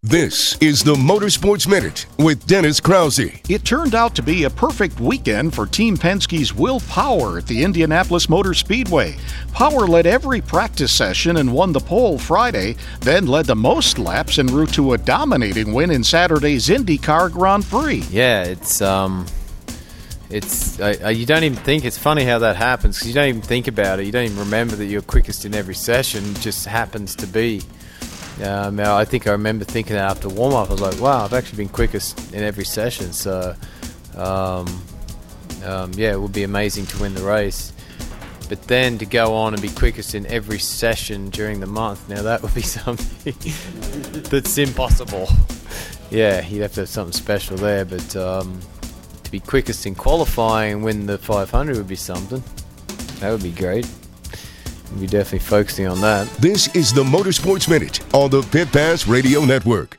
This is the Motorsports Minute with Dennis Krause. It turned out to be a perfect weekend for Team Penske's Will Power at the Indianapolis Motor Speedway. Power led every practice session and won the pole Friday, then led the most laps en route to a dominating win in Saturday's IndyCar Grand Prix. Yeah, you don't even think, it's funny how that happens, because you don't even think about it. You don't even remember that you're quickest in every session. It just happens to be. I think I remember thinking that after warm-up. I was like, wow, I've actually been quickest in every session. So, it would be amazing to win the race. But then to go on and be quickest in every session during the month, now that would be something that's impossible. Yeah, you'd have to have something special there. But to be quickest in qualifying and win the 500 would be something. That would be great. We'll be definitely focusing on that. This is the Motorsports Minute on the Pit Pass Radio Network.